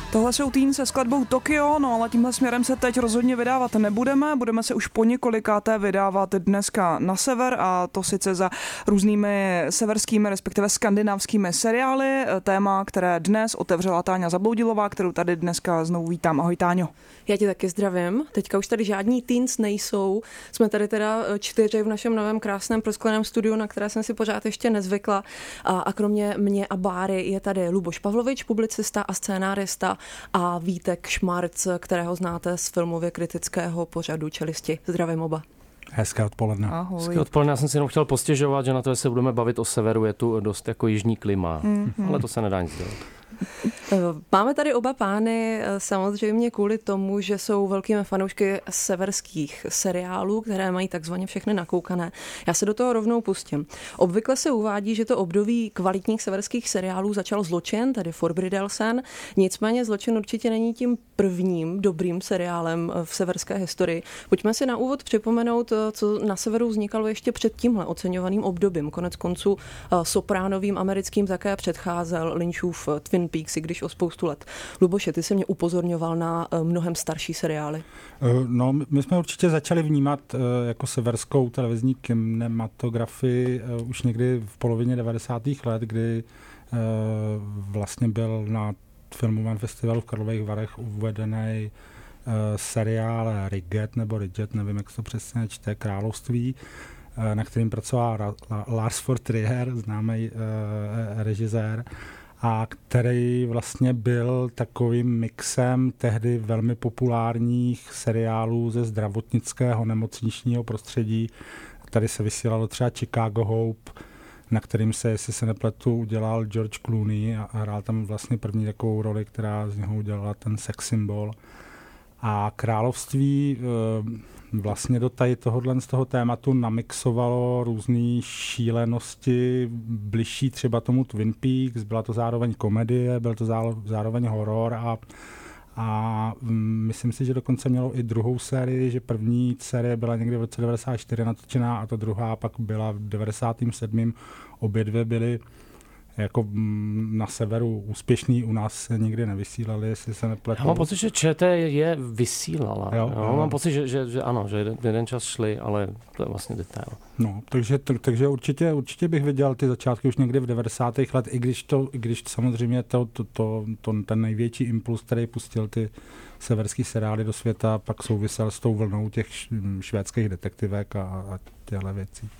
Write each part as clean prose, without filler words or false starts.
Tohle jsou Teen se skladbou Tokio, no ale tímhle směrem se teď rozhodně vydávat nebudeme. Budeme se už po několikáté vydávat dneska na sever, a to sice za různými severskými, respektive skandinávskými seriály. Téma, které dnes otevřela Táňa Zabloudilová, kterou tady dneska znovu vítám. Ahoj, Táňo. Já tě taky zdravím. Teďka už tady žádní teens nejsou. Jsme tady teda 4 v našem novém krásném proskleném studiu, na které jsem si pořád ještě nezvykla. A kromě mě a Báry je tady Luboš Pavlovič, publicista a scénárista, a Vítek Šmarc, kterého znáte z filmově kritického pořadu Čelisti. Zdravím oba. Hezké odpoledne. Ahoj. Hezké odpoledne. Já jsem si jenom chtěl postěžovat, že na to, že se budeme bavit o severu, je tu dost jako jižní klima. Ale to se nedá nic dělat. Máme tady oba pány samozřejmě kvůli tomu, že jsou velkými fanoušky severských seriálů, které mají takzvaně všechny nakoukané. Já se do toho rovnou pustím. Obvykle se uvádí, že to období kvalitních severských seriálů začal Zločin, tedy Forbrydelsen. Nicméně Zločin určitě není tím prvním dobrým seriálem v severské historii. Pojďme si na úvod připomenout, co na severu vznikalo ještě před tímhle oceňovaným obdobím. Konec konců Sopránovým americkým také předcházel Lynchův Twin Peaks, i když o spoustu let. Luboše, ty jsi mě upozorňoval na mnohem starší seriály. No, my jsme určitě začali vnímat jako severskou televizní kinematografii už někdy v polovině 90. let, kdy vlastně byl na filmovém festivalu v Karlových Varech uvedený seriál Riget, nevím, jak se to přesně čte, Království, na kterým pracoval Lars von Trier, známý režisér, a který vlastně byl takovým mixem tehdy velmi populárních seriálů ze zdravotnického nemocničního prostředí. Tady se vysílalo třeba Chicago Hope, na kterým se, jestli se nepletu, udělal George Clooney a hrál tam vlastně první takovou roli, která z něho udělala ten sex symbol. A Království vlastně do tady tohohle z toho tématu namixovalo různé šílenosti, bližší třeba tomu Twin Peaks, byla to zároveň komedie, byl to zároveň horor a myslím si, že dokonce mělo i druhou sérii, že první série byla někdy v roce 94 natočená a ta druhá pak byla v 97. Obě dvě byly jako na severu úspěšný, u nás se nikdy nevysílali, jestli se nepletu. Já mám pocit, že ČT je vysílala. Jo. Mám pocit, že ano, že jeden čas šli, ale to je vlastně detail. No, takže určitě bych viděl ty začátky už někdy v 90. let, i když samozřejmě ten největší impuls, který pustil ty severský seriály do světa, pak souvisel s tou vlnou těch švédských detektivek a těchto věcí.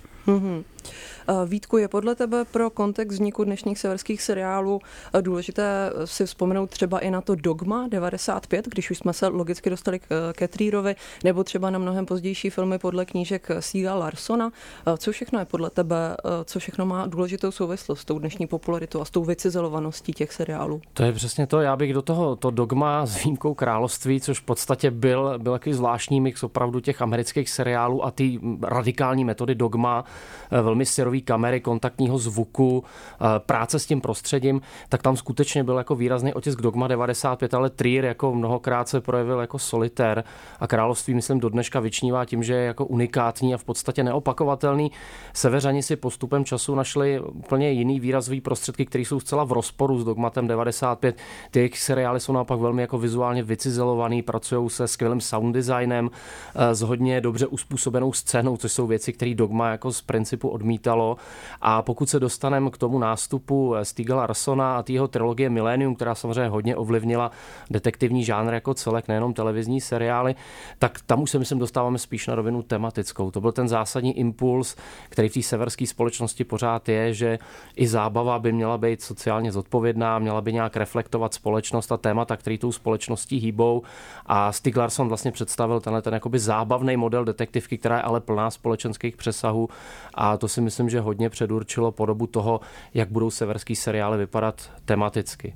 Vítku, je podle tebe pro kontext vzniku dnešních severských seriálů důležité si vzpomenout třeba i na to Dogma 95, když už jsme se logicky dostali ke Trierovi, nebo třeba na mnohem pozdější filmy podle knížek Stiega Larssona. Co všechno je podle tebe, co všechno má důležitou souvislost s tou dnešní popularitou a s tou vycizelovaností těch seriálů? To je přesně to. Já bych do toho to Dogma s výjimkou Království, což v podstatě byl takový zvláštní mix opravdu těch amerických seriálů a ty radikální metody Dogma, velmi syrový kamery, kontaktního zvuku, práce s tím prostředím, tak tam skutečně byl jako výrazný otisk Dogma 95, ale Trier jako mnohokrát se projevil jako solitér a Království, myslím, do dneška vyčnívá tím, že je jako unikátní a v podstatě neopakovatelný. Severani si postupem času našli úplně jiný výrazový prostředky, které jsou zcela v rozporu s Dogmatem 95. Ty jejich seriály jsou naopak velmi jako vizuálně vycizelovaný, pracují se skvělým sound designem, s hodně dobře uspůsobenou scénou, což jsou věci, které Dogma jako z principu odmítalo. A pokud se dostaneme k tomu nástupu Stiega Larssona a jeho trilogie Millennium, která samozřejmě hodně ovlivnila detektivní žánr jako celek, nejenom televizní seriály, tak tam už se myslím dostáváme spíš na rovinu tematickou. To byl ten zásadní impuls, který v té severské společnosti pořád je, že i zábava by měla být sociálně zodpovědná, měla by nějak reflektovat společnost a témata, které tou společností hýbou. A Stieg Larsson vlastně představil ten jakoby zábavný model detektivky, která je ale plná společenských přesahů. A to si myslím, že hodně předurčilo podobu toho, jak budou severský seriály vypadat tematicky.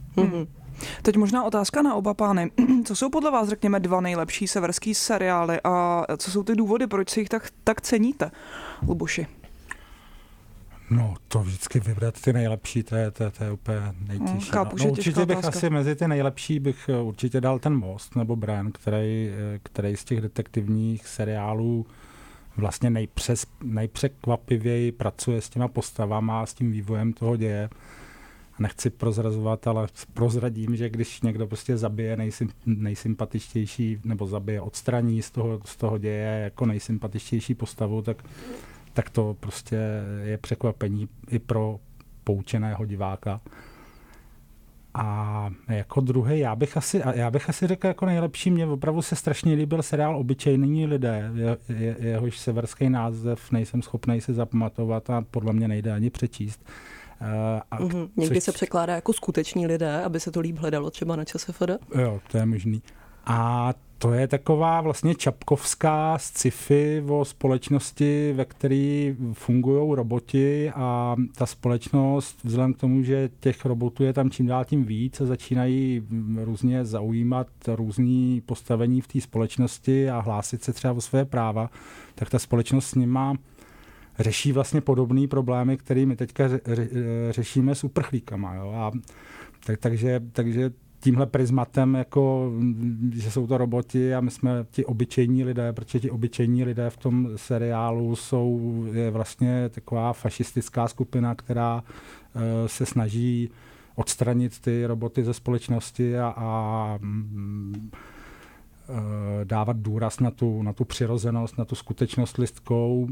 Teď možná otázka na oba pány. Co jsou podle vás, řekněme, 2 nejlepší severský seriály a co jsou ty důvody, proč si jich tak ceníte, Luboši? No, to vždycky vybrat ty nejlepší, to je úplně nejtěžší. No, určitě bych asi mezi ty nejlepší bych určitě dal ten Most nebo Bran, který z těch detektivních seriálů vlastně nejpřekvapivěji pracuje s těma postavama a s tím vývojem toho děje. nechci prozrazovat, ale prozradím, že když někdo prostě zabije nejsympatičtější, nebo zabije, odstraní z toho děje jako nejsympatičtější postavu, tak to prostě je překvapení i pro poučeného diváka. A jako druhý, já bych asi řekl jako nejlepší, mě opravdu se strašně líbil seriál Obyčejní lidé, jehož severský název nejsem schopný si zapamatovat a podle mě nejde ani přečíst. Někdy se překládá jako skuteční lidé, aby se to líp hledalo třeba na ČSFD? Jo, to je možný. A to je taková vlastně čapkovská sci-fi o společnosti, ve které fungují roboti a ta společnost vzhledem k tomu, že těch robotů je tam čím dál tím víc a začínají různě zaujímat různý postavení v té společnosti a hlásit se třeba o své práva, tak ta společnost s nima řeší vlastně podobné problémy, které my teďka řešíme s uprchlíkama. Jo? A takže tímhle prismatem, jako, že jsou to roboti a my jsme ti obyčejní lidé, protože ti obyčejní lidé v tom seriálu je vlastně taková fašistická skupina, která se snaží odstranit ty roboty ze společnosti a dávat důraz na tu přirozenost, na tu skutečnost lidskou.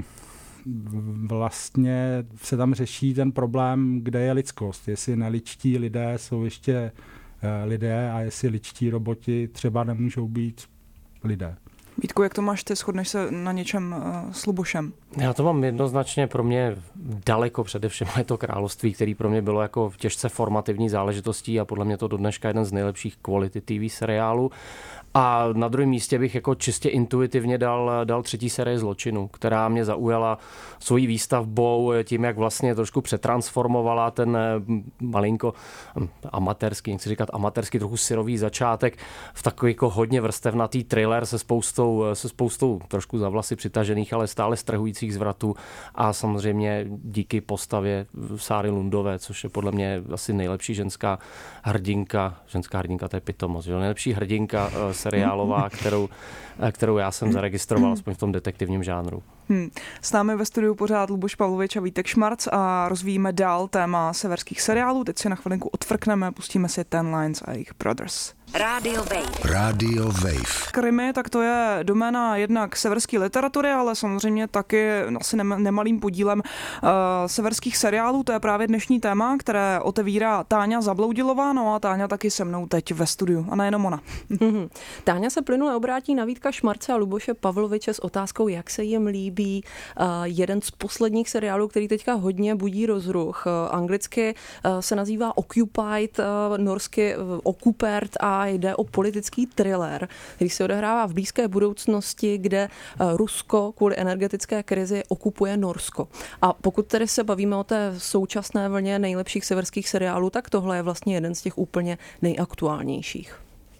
Vlastně se tam řeší ten problém, kde je lidskost. Jestli neličtí lidé jsou ještě lidé a jestli ličtí roboti třeba nemůžou být lidé. Vítku, jak to máš ty? Shodneš se na něčem s Lubošem? Já to mám jednoznačně, pro mě daleko především je to Království, který pro mě bylo jako těžce formativní záležitostí a podle mě to do dneška jeden z nejlepších quality TV seriálů. A na druhém místě bych jako čistě intuitivně dal třetí sérii Zločinu, která mě zaujala svojí výstavbou, tím, jak vlastně trošku přetransformovala ten malinko amatérský, nechci říkat amatérský, trochu syrový začátek v takový jako hodně vrstevnatý thriller se spoustou trošku za vlasy přitažených, ale stále strhujících zvratů a samozřejmě díky postavě Sáry Lundové, což je podle mě asi nejlepší ženská hrdinka, to je pitomost, že? Nejlepší hrdinka seriálová, kterou já jsem zaregistroval, aspoň v tom detektivním žánru. S námi ve studiu pořád Luboš Pavlovič a Vítek Šmarc a rozvíjíme dál téma severských seriálů. Teď si na chvilinku odfrkneme, pustíme si Ten Lines a jejich Brothers. Radio Wave. Krimi, tak to je doména jednak severské literatury, ale samozřejmě taky asi nemalým podílem severských seriálů. To je právě dnešní téma, které otevírá Táňa Zabloudilová, no a Táňa taky se mnou teď ve studiu, a nejenom ona. Táňa se plynule obrátí na Vítka Šmarce a Luboše Pavloviče s otázkou, jak se jim líbí jeden z posledních seriálů, který teďka hodně budí rozruch. Anglicky se nazývá Occupied, norsky Okkupert a jde o politický thriller, který se odehrává v blízké budoucnosti, kde Rusko kvůli energetické krizi okupuje Norsko. A pokud tedy se bavíme o té současné vlně nejlepších severských seriálů, tak tohle je vlastně jeden z těch úplně nejaktuálnějších.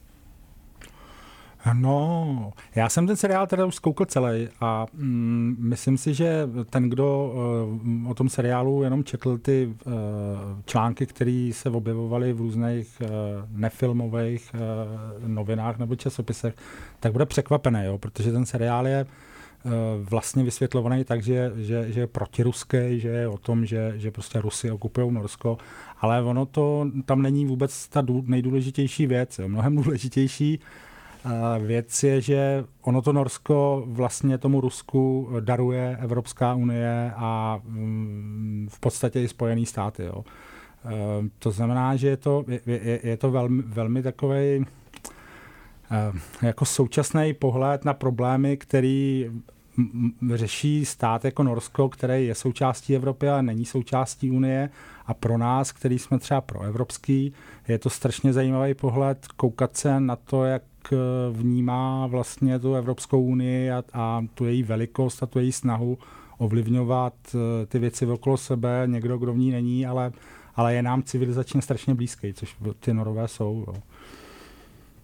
No, já jsem ten seriál teda už zkoukl celý a myslím si, že ten, kdo o tom seriálu jenom četl ty články, které se objevovaly v různých nefilmových novinách nebo časopisech, tak bude překvapený, jo, protože ten seriál je vlastně vysvětlovaný tak, že je protiruský, že je o tom, že prostě Rusy okupují Norsko, ale ono to tam není vůbec ta nejdůležitější věc. Jo. Mnohem důležitější věc je, že ono to Norsko vlastně tomu Rusku daruje Evropská unie a v podstatě i Spojený státy. Jo. To znamená, že je to velmi, velmi takovej jako současný pohled na problémy, který řeší stát jako Norsko, který je součástí Evropy, ale není součástí Unie. A pro nás, který jsme třeba proevropský, je to strašně zajímavý pohled koukat se na to, jak vnímá vlastně tu Evropskou unii a tu její velikost a tu její snahu ovlivňovat ty věci okolo sebe. Někdo, kdo v ní není, ale je nám civilizačně strašně blízký, což ty Norové jsou. Jo.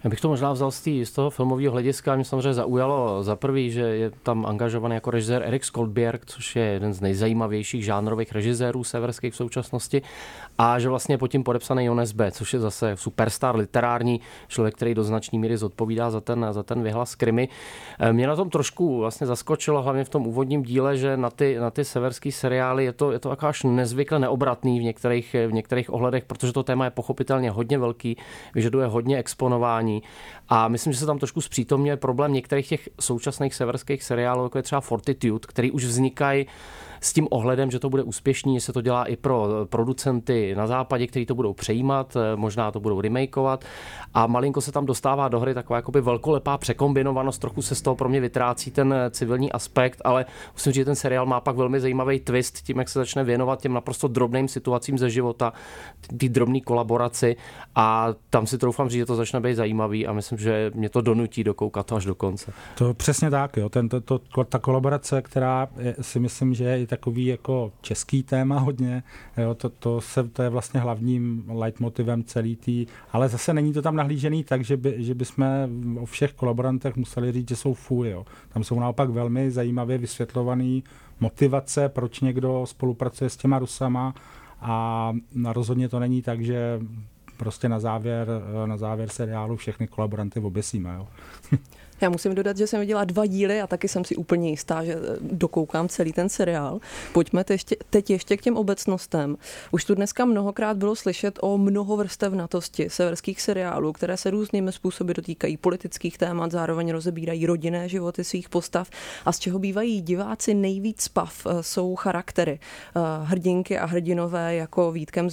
Já bych to možná vzal z toho filmového hlediska. Mě samozřejmě zaujalo za prvý, že je tam angažovaný jako režisér Erik Skjoldbjerg, což je jeden z nejzajímavějších žánrových režisérů severských v současnosti, a že vlastně je pod tím podepsaný Jonas B., což je zase superstar literární, člověk, který do značné míry zodpovídá za ten vyhlas krimi. Mě na tom trošku vlastně zaskočilo, hlavně v tom úvodním díle, že na ty severský seriály je to až nezvykle neobratný v některých ohledech, protože to téma je pochopitelně hodně velký, vyžaduje hodně exponování. A myslím, že se tam trošku zpřítomňuje problém některých těch současných severských seriálů, jako je třeba Fortitude, který už vznikají s tím ohledem, že to bude úspěšný, že se to dělá i pro producenty na západě, kteří to budou přejímat, možná to budou remakeovat, a malinko se tam dostává do hry taková jakoby velkolepá překombinovanost, trochu se z toho pro mě vytrácí ten civilní aspekt, ale musím říct, že ten seriál má pak velmi zajímavý twist tím, jak se začne věnovat těm naprosto drobným situacím ze života, ty drobné kolaboraci, a tam si troufám říct, že to začne být zajímavý a myslím, že mě to donutí dokoukat to až do konce. To přesně tak, jo. Ta kolaborace, která si myslím, že je i takový jako český téma hodně, jo, to je vlastně hlavním leitmotivem celý ale zase není to tam nahlížený tak, že bychom o všech kolaborantech museli říct, že jsou fůj, jo. Tam jsou naopak velmi zajímavě vysvětlované motivace, proč někdo spolupracuje s těma Rusama, a rozhodně to není tak, že prostě na závěr seriálu všechny kolaboranty oběsíme, jo. Já musím dodat, že jsem viděla 2 díly a taky jsem si úplně jistá, že dokoukám celý ten seriál. Pojďme teď ještě k těm obecnostem. Už tu dneska mnohokrát bylo slyšet o mnohovrstevnatosti severských seriálů, které se různými způsoby dotýkají politických témat, zároveň rozebírají rodinné životy svých postav, a z čeho bývají diváci nejvíc spav jsou charaktery. Hrdinky a hrdinové jako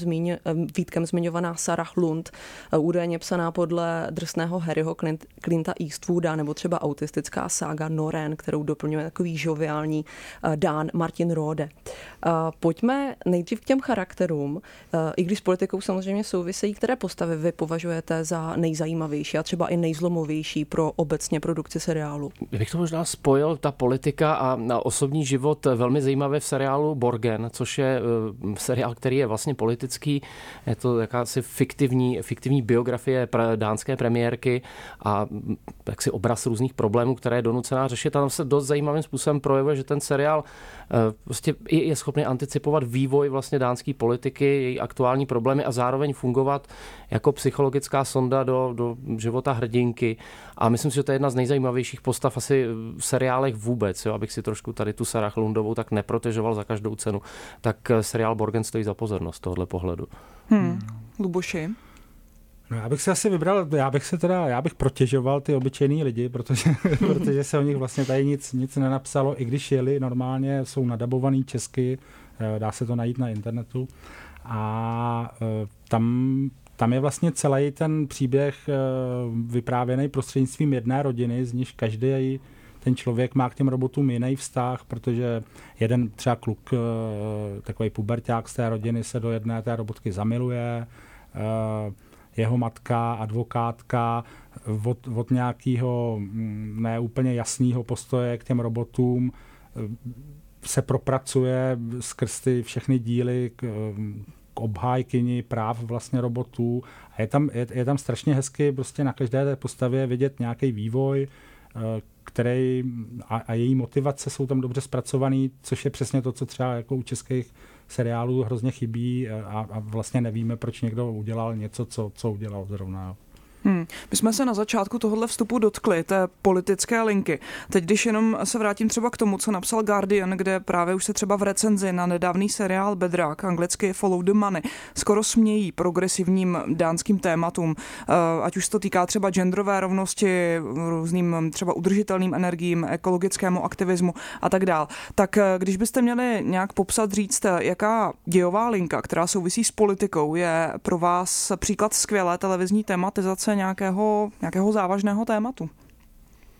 Vítkem zmiňovaná Sarah Lund, údajně psaná podle drsného Harryho Clinta Eastwooda, nebo třeba autistická sága Norén, kterou doplňuje takový žoviální Dán Martin Rode. Pojďme nejdřív k těm charakterům, i když s politikou samozřejmě souvisejí, které postavy vy považujete za nejzajímavější a třeba i nejzlomovější pro obecně produkci seriálu? Bych to možná spojil, ta politika a osobní život, velmi zajímavé v seriálu Borgen, což je seriál, který je vlastně politický, je to jakási fiktivní biografie dánské premiérky a jaksi obraz různých problémů, které je donucená řešit, a tam se dost zajímavým způsobem projevuje, že ten seriál prostě je schopný anticipovat vývoj vlastně dánské politiky, její aktuální problémy a zároveň fungovat jako psychologická sonda do života hrdinky. A myslím si, že to je jedna z nejzajímavějších postav asi v seriálech vůbec, jo, abych si trošku tady tu Sarah Lundovou tak neprotežoval za každou cenu. Tak seriál Borgen stojí za pozornost tohohle pohledu. Luboši? No, já bych si asi vybral, já bych protěžoval ty obyčejný lidi, protože se o nich vlastně tady nic nenapsalo, i když jeli normálně, jsou nadabovaný česky, dá se to najít na internetu, a tam je vlastně celý ten příběh vyprávěný prostřednictvím jedné rodiny, z níž každý ten člověk má k těm robotům jiný vztah, protože jeden třeba kluk, takový puberťák z té rodiny, se do jedné té robotky zamiluje, jeho matka, advokátka, od nějakého neúplně jasného postoje k těm robotům se propracuje skrz ty všechny díly k obhájkyni práv vlastně robotů. A je tam strašně hezky prostě na každé té postavě vidět nějaký vývoj, který a její motivace jsou tam dobře zpracovaný, což je přesně to, co třeba jako u českých seriálů hrozně chybí, a vlastně nevíme, proč někdo udělal něco, co udělal zrovna. My jsme se na začátku tohohle vstupu dotkli té politické linky. Teď, když jenom se vrátím třeba k tomu, co napsal Guardian, kde právě už se třeba v recenzi na nedávný seriál Bedrock, anglicky Follow the Money, skoro smějí progresivním dánským tématům, ať už se to týká třeba genderové rovnosti, různým třeba udržitelným energiím, ekologickému aktivismu a tak dál. Tak když byste měli nějak popsat, říct, jaká dějová linka, která souvisí s politikou, je pro vás příklad skvělé televizní tematizace nějakého závažného tématu?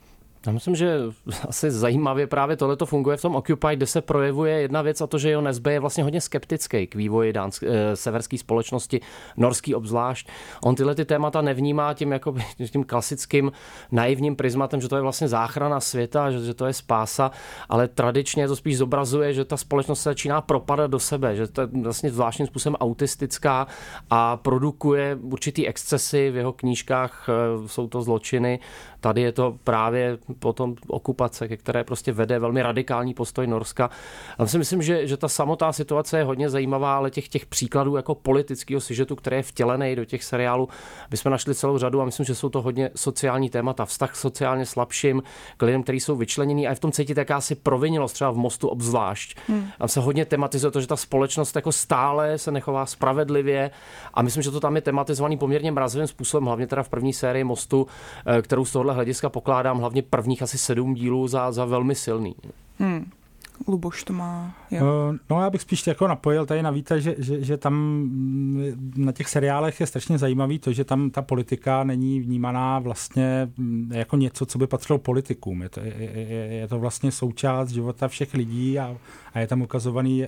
Já myslím, že asi zajímavě právě tohleto funguje v tom Occupy, kde se projevuje jedna věc a to, že Jo Nesbø je vlastně hodně skeptický k vývoji severské společnosti, norský obzvlášť. On tyhle ty témata nevnímá tím klasickým naivním prismatem, že to je vlastně záchrana světa, že to je spása, ale tradičně to spíš zobrazuje, že ta společnost se začíná propadat do sebe, že to je vlastně zvláštním způsobem autistická a produkuje určitý excesy v jeho knížkách, jsou to zločiny. Tady je to právě potom okupace, ke které prostě vede velmi radikální postoj Norska. Já si myslím, že ta samotná situace je hodně zajímavá, ale těch příkladů jako politického sižetu, který je vtělený do těch seriálů, bychom našli celou řadu a myslím, že jsou to hodně sociální témata. Vztah sociálně slabším k lidem, kteří jsou vyčlenění a je v tom cítit jakási provinělost, třeba v Mostu obzvlášť. Tam se hodně tematizuje to, že ta společnost jako stále se nechová spravedlivě a myslím, že to tam je tematizovaný poměrně mrazivým způsobem, hlavně teda v první sérii Mostu, kterou z tohohle hlediska pokládám hlavně prvních asi 7 dílů za velmi silný. Luboš to má. No já bych spíš jako napojil tady na Víta, že tam na těch seriálech je strašně zajímavý to, že tam ta politika není vnímaná vlastně jako něco, co by patřilo politikům. Je to vlastně součást života všech lidí a je tam ukazovaný,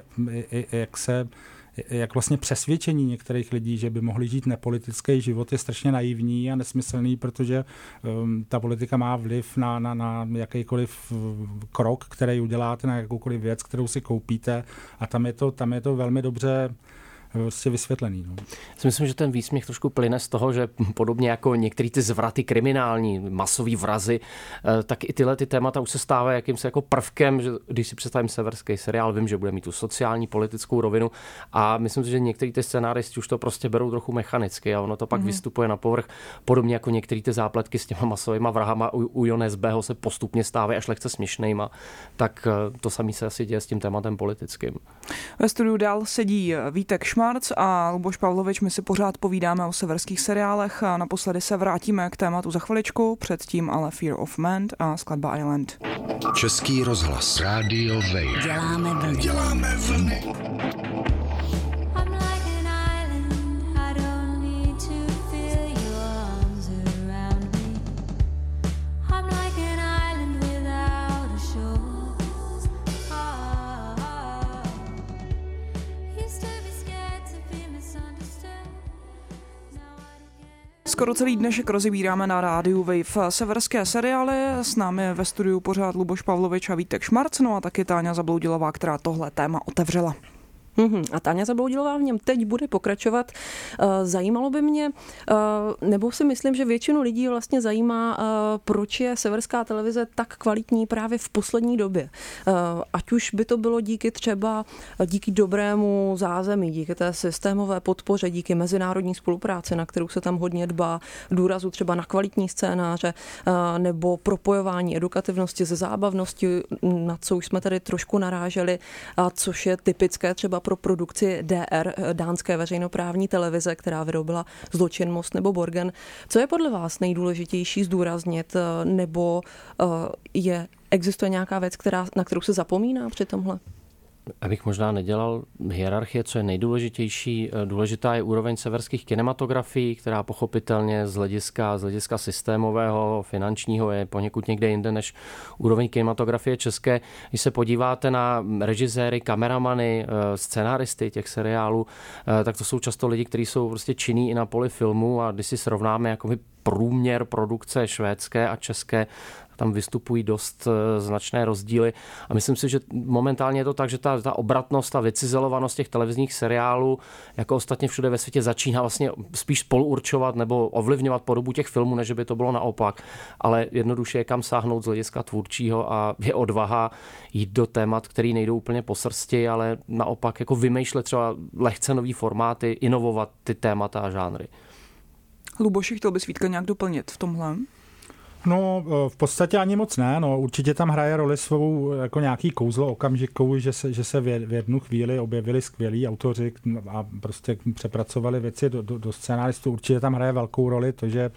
jak vlastně přesvědčení některých lidí, že by mohli žít nepolitický život, je strašně naivní a nesmyslný, protože ta politika má vliv na jakýkoliv krok, který uděláte, na jakoukoliv věc, kterou si koupíte a tam je to velmi dobře prostě vysvětlený. No. Myslím, že ten výsměch trošku plyne z toho, že podobně jako některé ty zvraty kriminální, masový vrazy, tak i tyhle ty témata už se stávají jakýmsi jako prvkem, že když si představím severský seriál, vím, že bude mít tu sociální, politickou rovinu a myslím si, že některý ty scenáristi už to prostě berou trochu mechanicky a ono to pak vystupuje na povrch, podobně jako některé ty zápletky s těma masovýma vrahama u Jo Nesbøho se postupně stávají až lehce směšnejma, tak to samé se asi děje s tím tématem politickým. Ve studiu dál sedí Vítek Šmarc a Luboš Pavlovič, my si pořád povídáme o severských seriálech a naposledy se vrátíme k tématu za chviličku, předtím ale Fear of Man a skladba Island. Český rozhlas, Radio Wave. Děláme vlny. Skoro celý dnešek rozebíráme na rádiu Wave severské seriály. S námi ve studiu pořád Luboš Pavlovič a Vítek Šmarc, no a taky Táňa Zabloudilová, která tohle téma otevřela. A Táňa Zabloudilová v něm teď bude pokračovat. Zajímalo by mě, nebo si myslím, že většinu lidí vlastně zajímá, proč je severská televize tak kvalitní právě v poslední době. Ať už by to bylo díky dobrému zázemí, díky té systémové podpoře, díky mezinárodní spolupráci, na kterou se tam hodně dbá, důrazu třeba na kvalitní scénáře, nebo propojování edukativnosti se zábavnosti, na co už jsme tady trošku naráželi, a což je typické třeba pro produkci DR, dánské veřejnoprávní televize, která vyrobila Zločin, Most nebo Borgen. Co je podle vás nejdůležitější zdůraznit, nebo existuje nějaká věc, na kterou se zapomíná při tomhle? Abych možná nedělal hierarchie, co je nejdůležitější. Důležitá je úroveň severských kinematografií, která pochopitelně z hlediska systémového, finančního je poněkud někde jinde než úroveň kinematografie české. Když se podíváte na režiséry, kameramany, scenáristy těch seriálů, tak to jsou často lidi, kteří jsou prostě činní i na poli filmu a když si srovnáme jakoby průměr produkce švédské a české, tam vystupují dost značné rozdíly a myslím si, že momentálně je to tak, že ta obratnost, ta vycizelovanost těch televizních seriálů, jako ostatně všude ve světě, začíná vlastně spíš spoluurčovat nebo ovlivňovat podobu těch filmů, než by to bylo naopak, ale jednoduše je kam sáhnout z hlediska tvůrčího a je odvaha jít do témat, který nejdou úplně po srsti, ale naopak jako vymýšlet třeba lehce nový formáty, inovovat ty témata a žánry. Luboši, chtěl bys Vítka nějak doplnit v tomhle? No, v podstatě ani moc ne. No, určitě tam hraje roli svou jako nějaký kouzlo okamžiku, že se v jednu chvíli objevili skvělí autoři a prostě přepracovali věci do scénáristů. Určitě tam hraje velkou roli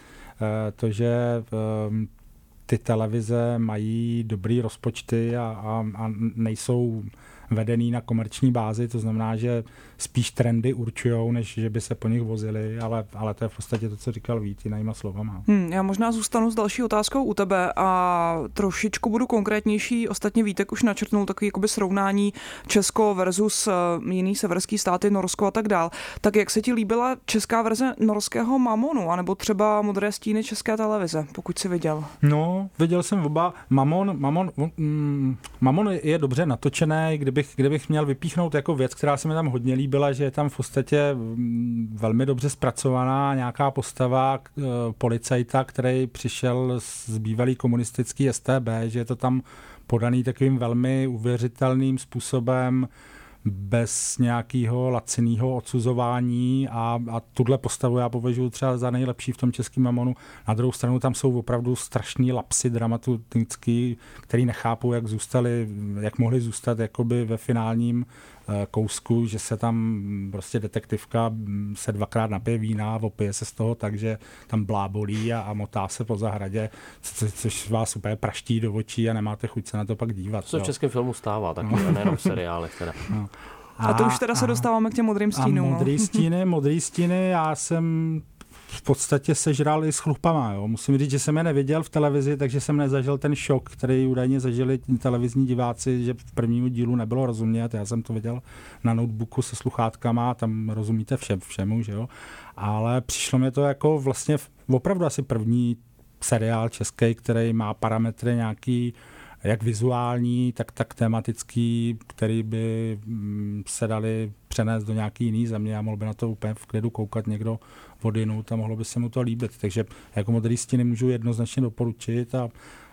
to, že ty televize mají dobrý rozpočty a nejsou vedený na komerční bázi, to znamená, že spíš trendy určujou, než že by se po nich vozili, ale to je v podstatě to, co říkal Vít, jinýma slovama. Já možná zůstanu s další otázkou u tebe a trošičku budu konkrétnější. Ostatně Vítek už načrtnul takový jakoby srovnání Česko versus jiný severský státy, Norsko a tak dál. Tak jak se ti líbila česká verze norského Mamonu, anebo třeba Modré stíny České televize, pokud jsi viděl? No, viděl jsem oba. Mamon je dobře natočený, kdybych měl vypíchnout jako věc, která se mi tam hodně líbila, že je tam v podstatě velmi dobře zpracovaná nějaká postava policajta, který přišel z bývalý komunistický STB, že je to tam podaný takovým velmi uvěřitelným způsobem, bez nějakého laciného odsuzování a tuhle postavu já považuji třeba za nejlepší v tom českém Mamonu. Na druhou stranu tam jsou opravdu strašný lapsy dramaturgický, který nechápou, jak mohli zůstat jakoby ve finálním kousku, že se tam prostě detektivka se 2krát napije vína, opije se z toho tak, že tam blábolí a motá se po zahradě, což vás úplně praští do očí a nemáte chuť se na to pak dívat. To se v českém filmu stává taky, nejenom v seriálech teda. No. A to už teda se dostáváme k těm modrým stínům. Modrý stíny, já jsem v podstatě sežral i s chlupama. Jo. Musím říct, že jsem je neviděl v televizi, takže jsem nezažil ten šok, který údajně zažili televizní diváci, že v prvním dílu nebylo rozumět. Já jsem to viděl na notebooku se sluchátkama, tam rozumíte všemu, že jo. Ale přišlo mi to jako vlastně opravdu asi první seriál český, který má parametry nějaký jak vizuální, tak tematický, který by se dali přenést do nějaký jiný země a mohl by na to úplně v klidu koukat někdo odinut a mohlo by se mu to líbit. Takže jako Modrý stíny můžu jednoznačně doporučit a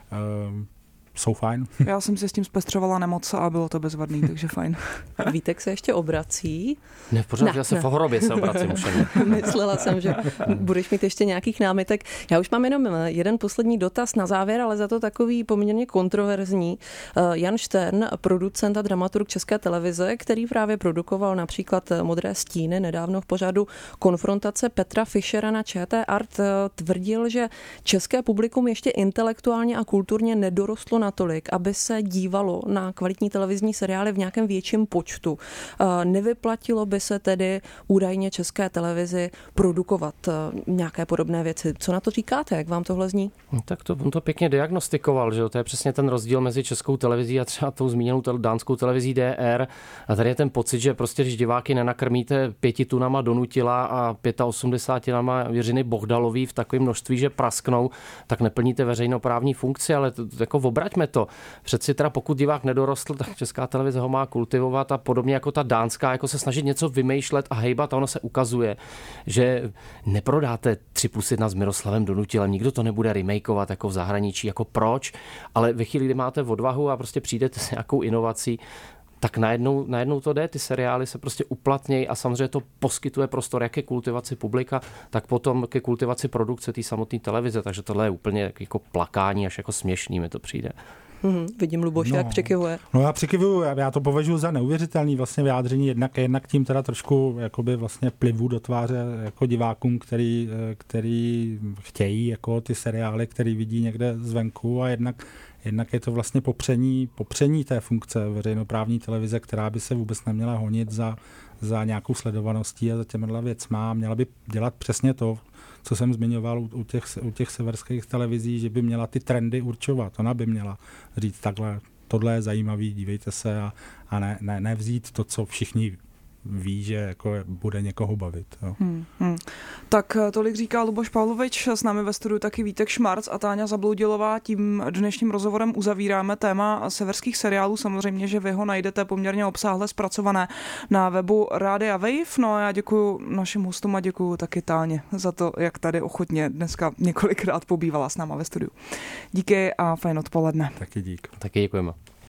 jsou fajn. Já jsem si s tím zpestřovala nemoc a bylo to bezvadný, takže fajn. Vítek se ještě obrací. Ne, v pořádku, já se v horobě se obracím už. Myslela jsem, že budeš mít ještě nějakých námitek. Já už mám jenom jeden poslední dotaz na závěr, ale za to takový poměrně kontroverzní. Jan Štern, producent a dramaturg České televize, který právě produkoval například Modré stíny nedávno v pořadu Konfrontace Petra Fischera na ČT Art, tvrdil, že české publikum ještě intelektuálně a kulturně nedorostlo natolik, aby se dívalo na kvalitní televizní seriály v nějakém větším počtu. Nevyplatilo by se tedy údajně České televizi produkovat nějaké podobné věci. Co na to říkáte? Jak vám tohle zní? No, tak on to pěkně diagnostikoval, že jo? To je přesně ten rozdíl mezi českou televizí a třeba tou zmíněnou dánskou televizí DR. A tady je ten pocit, že prostě když diváky nenakrmíte 5 tunama Donutila a 85 tunama Jiřiny Bohdalový v takovém množství, že prasknou, tak neplníte veřejnoprávní funkci, ale jako obraťme to. Přeci teda pokud divák nedorostl, tak Česká televize ho má kultivovat a podobně jako ta dánská, jako se snažit něco vymýšlet a hejbat a ono se ukazuje, že neprodáte 3+1 s Miroslavem Donutilem, nikdo to nebude remakeovat jako v zahraničí, jako proč, ale ve chvíli, kdy máte odvahu a prostě přijdete s nějakou inovací, tak najednou to jde, ty seriály se prostě uplatnějí a samozřejmě to poskytuje prostor jak ke kultivaci publika, tak potom ke kultivaci produkce té samotné televize, takže tohle je úplně jako plakání, až jako směšný mi to přijde. Vidím Luboše, jak přikivuje. No já přikivuju, já to považuji za neuvěřitelný vlastně vyjádření, jednak tím teda trošku jakoby vlastně plivu do tváře jako divákům, který chtějí jako ty seriály, který vidí někde zvenku a jednak je to vlastně popření té funkce veřejnoprávní televize, která by se vůbec neměla honit za nějakou sledovaností a za těmhle věcma. Měla by dělat přesně to, co jsem zmiňoval u těch severských televizí, že by měla ty trendy určovat. Ona by měla říct takhle, tohle je zajímavý, dívejte se a ne vzít to, co všichni ví, že jako bude někoho bavit. Jo. Tak tolik říká Luboš Pavlovič, s námi ve studiu taky Vítek Šmarc a Táňa Zabloudilová. Tím dnešním rozhovorem uzavíráme téma severských seriálů. Samozřejmě, že vy ho najdete poměrně obsáhle zpracované na webu Rádia Wave. No a já děkuji našim hostům a děkuji taky Táně za to, jak tady ochotně dneska několikrát pobývala s náma ve studiu. Díky a fajn odpoledne. Taky dík. Taky děkujeme.